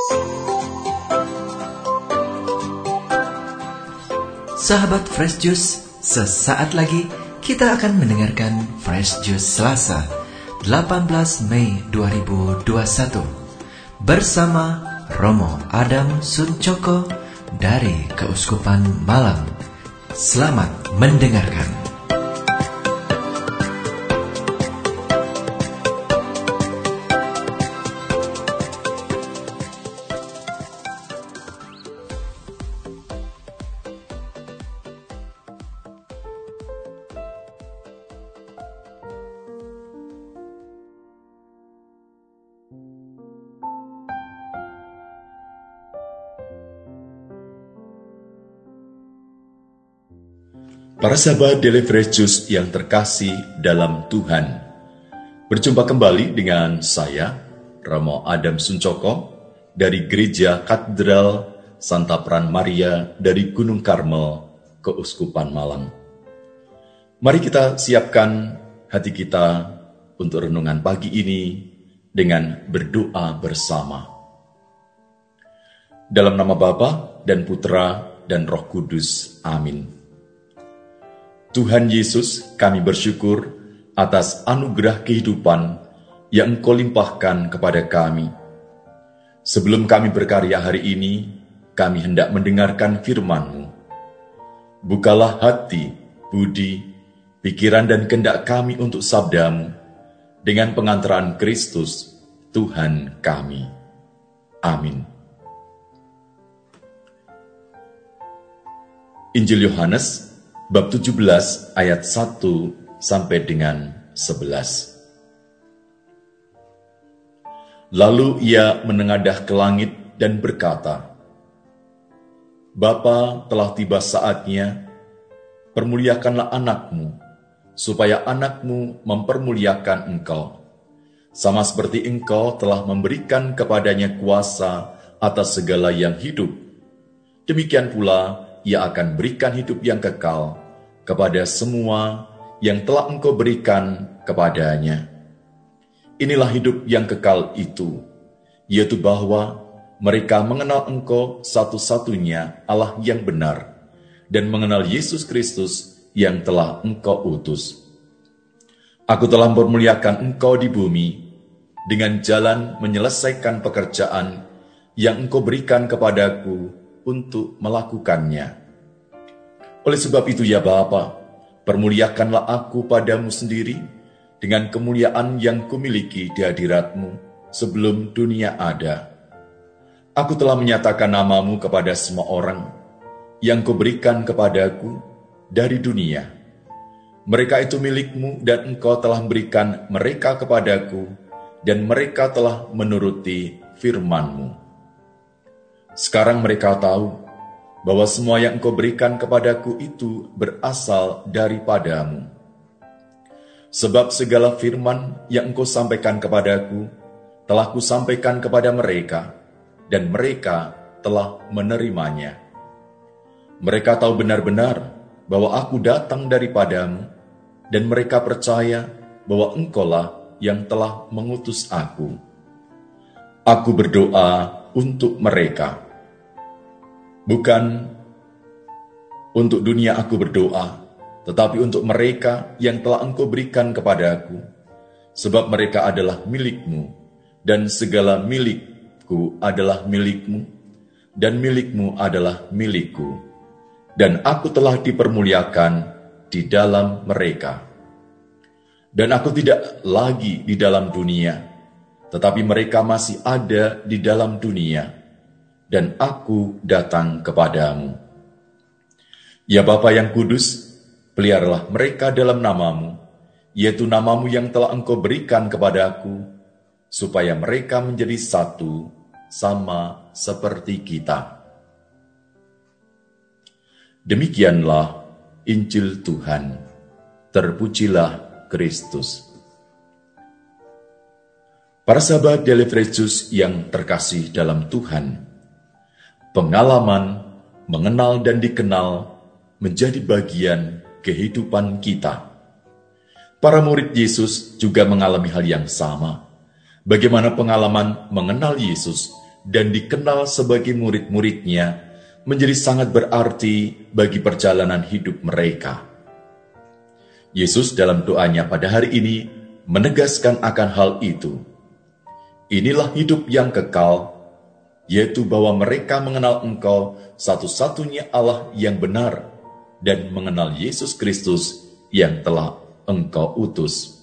Sahabat Fresh Juice, sesaat lagi kita akan mendengarkan Fresh Juice Selasa, 18 Mei 2021 bersama Romo Adam Suncoko dari Keuskupan Malang. Selamat mendengarkan. Para sahabat Daily Fresh Juice yang terkasih dalam Tuhan, berjumpa kembali dengan saya, Romo Adam Suncoko, dari Gereja Katedral Santa Peran Maria dari Gunung Karmel, Keuskupan Malang. Mari kita siapkan hati kita untuk renungan pagi ini dengan berdoa bersama. Dalam nama Bapa dan Putra dan Roh Kudus. Amin. Tuhan Yesus, kami bersyukur atas anugerah kehidupan yang Engkau limpahkan kepada kami. Sebelum kami berkarya hari ini, kami hendak mendengarkan firman-Mu. Bukalah hati, budi, pikiran dan kehendak kami untuk sabda-Mu, dengan pengantaran Kristus, Tuhan kami. Amin. Injil Yohanes Bab 17 ayat 1 sampai dengan 11. Lalu ia menengadah ke langit dan berkata, Bapa, telah tiba saatnya, permuliakanlah anakmu, supaya anakmu mempermuliakan engkau, sama seperti engkau telah memberikan kepadanya kuasa atas segala yang hidup. Demikian pula, ia akan berikan hidup yang kekal kepada semua yang telah engkau berikan kepadanya. Inilah hidup yang kekal itu, yaitu bahwa mereka mengenal engkau satu-satunya Allah yang benar, dan mengenal Yesus Kristus yang telah engkau utus. Aku telah mempermuliakan engkau di bumi, dengan jalan menyelesaikan pekerjaan yang engkau berikan kepadaku untuk melakukannya. Oleh sebab itu ya Bapa, permuliakanlah aku padamu sendiri dengan kemuliaan yang kumiliki di hadirat-Mu sebelum dunia ada. Aku telah menyatakan namamu kepada semua orang yang Kau berikan kepadaku dari dunia. Mereka itu milik-Mu dan Engkau telah memberikan mereka kepadaku, dan mereka telah menuruti firman-Mu. Sekarang mereka tahu bahwa semua yang Engkau berikan kepadaku itu berasal daripadamu. Sebab segala firman yang Engkau sampaikan kepadaku telah Kusampaikan kepada mereka, dan mereka telah menerimanya. Mereka tahu benar-benar bahwa aku datang daripadamu, dan mereka percaya bahwa Engkaulah yang telah mengutus aku. Aku berdoa untuk mereka. Bukan untuk dunia aku berdoa, tetapi untuk mereka yang telah Engkau berikan kepadaku, sebab mereka adalah milik-Mu, dan segala milikku adalah milik-Mu, dan milik-Mu adalah milikku, dan aku telah dipermuliakan di dalam mereka. Dan aku tidak lagi di dalam dunia, tetapi mereka masih ada di dalam dunia, dan aku datang kepadamu. Ya Bapa yang kudus, peliharalah mereka dalam namamu, yaitu namamu yang telah Engkau berikan kepadaku, supaya mereka menjadi satu, sama seperti kita. Demikianlah Injil Tuhan. Terpujilah Kristus. Para sahabat Daily Fresh Juice yang terkasih dalam Tuhan, pengalaman mengenal dan dikenal menjadi bagian kehidupan kita. Para murid Yesus juga mengalami hal yang sama. Bagaimana pengalaman mengenal Yesus dan dikenal sebagai murid-muridnya menjadi sangat berarti bagi perjalanan hidup mereka. Yesus dalam doanya pada hari ini menegaskan akan hal itu. Inilah hidup yang kekal, yaitu bahwa mereka mengenal Engkau satu-satunya Allah yang benar dan mengenal Yesus Kristus yang telah Engkau utus.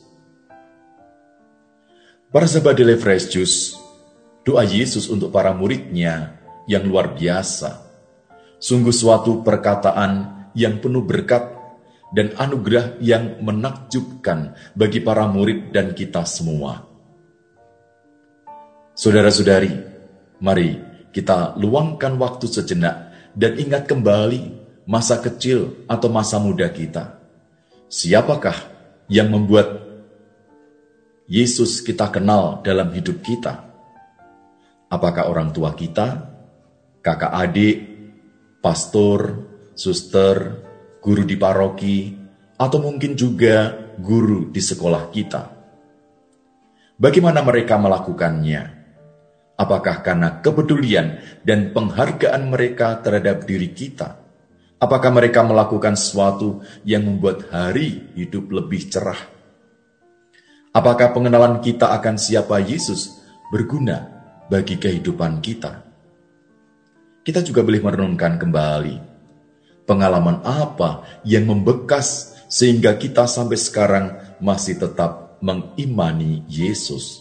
Para sahabat Daily Fresh Juice, doa Yesus untuk para muridnya yang luar biasa. Sungguh suatu perkataan yang penuh berkat dan anugerah yang menakjubkan bagi para murid dan kita semua. Saudara-saudari, mari kita luangkan waktu sejenak dan ingat kembali masa kecil atau masa muda kita. Siapakah yang membuat Yesus kita kenal dalam hidup kita? Apakah orang tua kita, kakak adik, pastor, suster, guru di paroki, atau mungkin juga guru di sekolah kita? Bagaimana mereka melakukannya? Apakah karena kepedulian dan penghargaan mereka terhadap diri kita? Apakah mereka melakukan sesuatu yang membuat hari hidup lebih cerah? Apakah pengenalan kita akan siapa Yesus berguna bagi kehidupan kita? Kita juga boleh merenungkan kembali pengalaman apa yang membekas sehingga kita sampai sekarang masih tetap mengimani Yesus.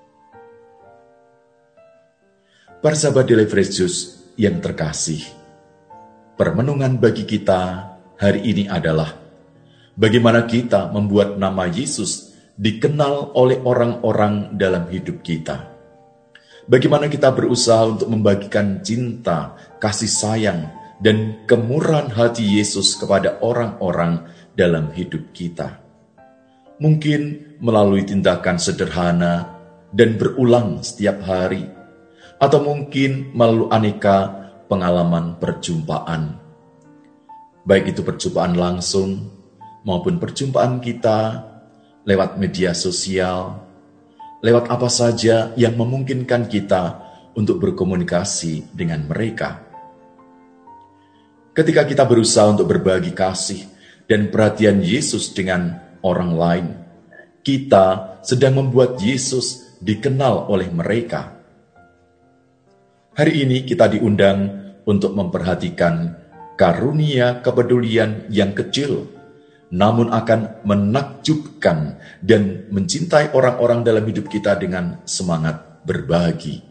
Para sahabat Daily Fresh Juice yang terkasih, permenungan bagi kita hari ini adalah bagaimana kita membuat nama Yesus dikenal oleh orang-orang dalam hidup kita. Bagaimana kita berusaha untuk membagikan cinta, kasih sayang, dan kemurahan hati Yesus kepada orang-orang dalam hidup kita. Mungkin melalui tindakan sederhana dan berulang setiap hari, atau mungkin melalui aneka pengalaman perjumpaan. Baik itu perjumpaan langsung maupun perjumpaan kita lewat media sosial, lewat apa saja yang memungkinkan kita untuk berkomunikasi dengan mereka. Ketika kita berusaha untuk berbagi kasih dan perhatian Yesus dengan orang lain, kita sedang membuat Yesus dikenal oleh mereka. Hari ini kita diundang untuk memperhatikan karunia kepedulian yang kecil, namun akan menakjubkan dan mencintai orang-orang dalam hidup kita dengan semangat berbagi.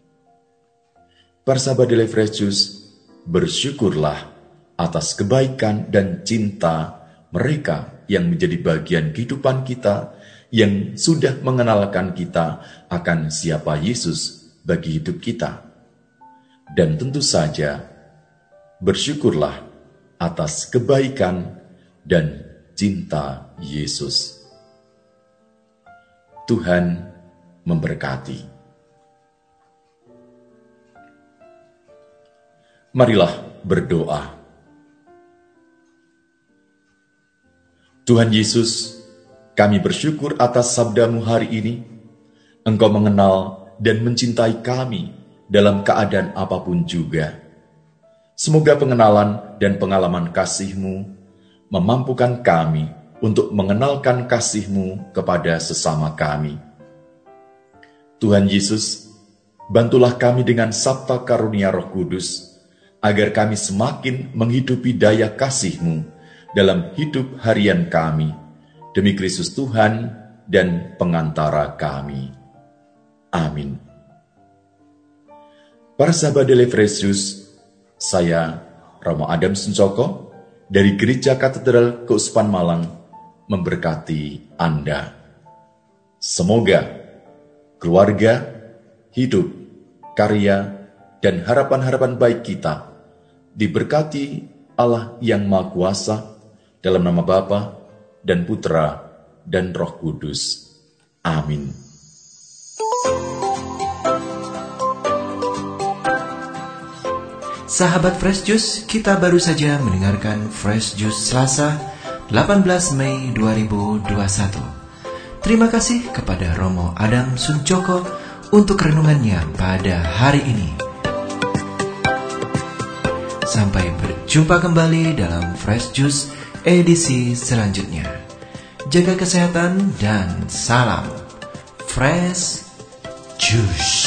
Para sahabat Daily Fresh Juice, bersyukurlah atas kebaikan dan cinta mereka yang menjadi bagian kehidupan kita, yang sudah mengenalkan kita akan siapa Yesus bagi hidup kita. Dan tentu saja, bersyukurlah atas kebaikan dan cinta Yesus. Tuhan memberkati. Marilah berdoa. Tuhan Yesus, kami bersyukur atas sabda-Mu hari ini. Engkau mengenal dan mencintai kami dalam keadaan apapun juga. Semoga pengenalan dan pengalaman kasih-Mu memampukan kami untuk mengenalkan kasih-Mu kepada sesama kami. Tuhan Yesus, bantulah kami dengan sabta karunia Roh Kudus, agar kami semakin menghidupi daya kasih-Mu dalam hidup harian kami, demi Kristus Tuhan dan pengantara kami. Amin. Para sahabat Daily Fresh Juice, saya Romo Adam Suncoko dari Gereja Katedral Keuskupan Malang memberkati Anda. Semoga keluarga, hidup, karya, dan harapan-harapan baik kita diberkati Allah yang Maha Kuasa dalam nama Bapa dan Putra dan Roh Kudus. Amin. Sahabat Fresh Juice, kita baru saja mendengarkan Fresh Juice Selasa 18 Mei 2021. Terima kasih kepada Romo Adam Suncoko untuk renungannya pada hari ini. Sampai berjumpa kembali dalam Fresh Juice edisi selanjutnya. Jaga kesehatan dan salam Fresh Juice.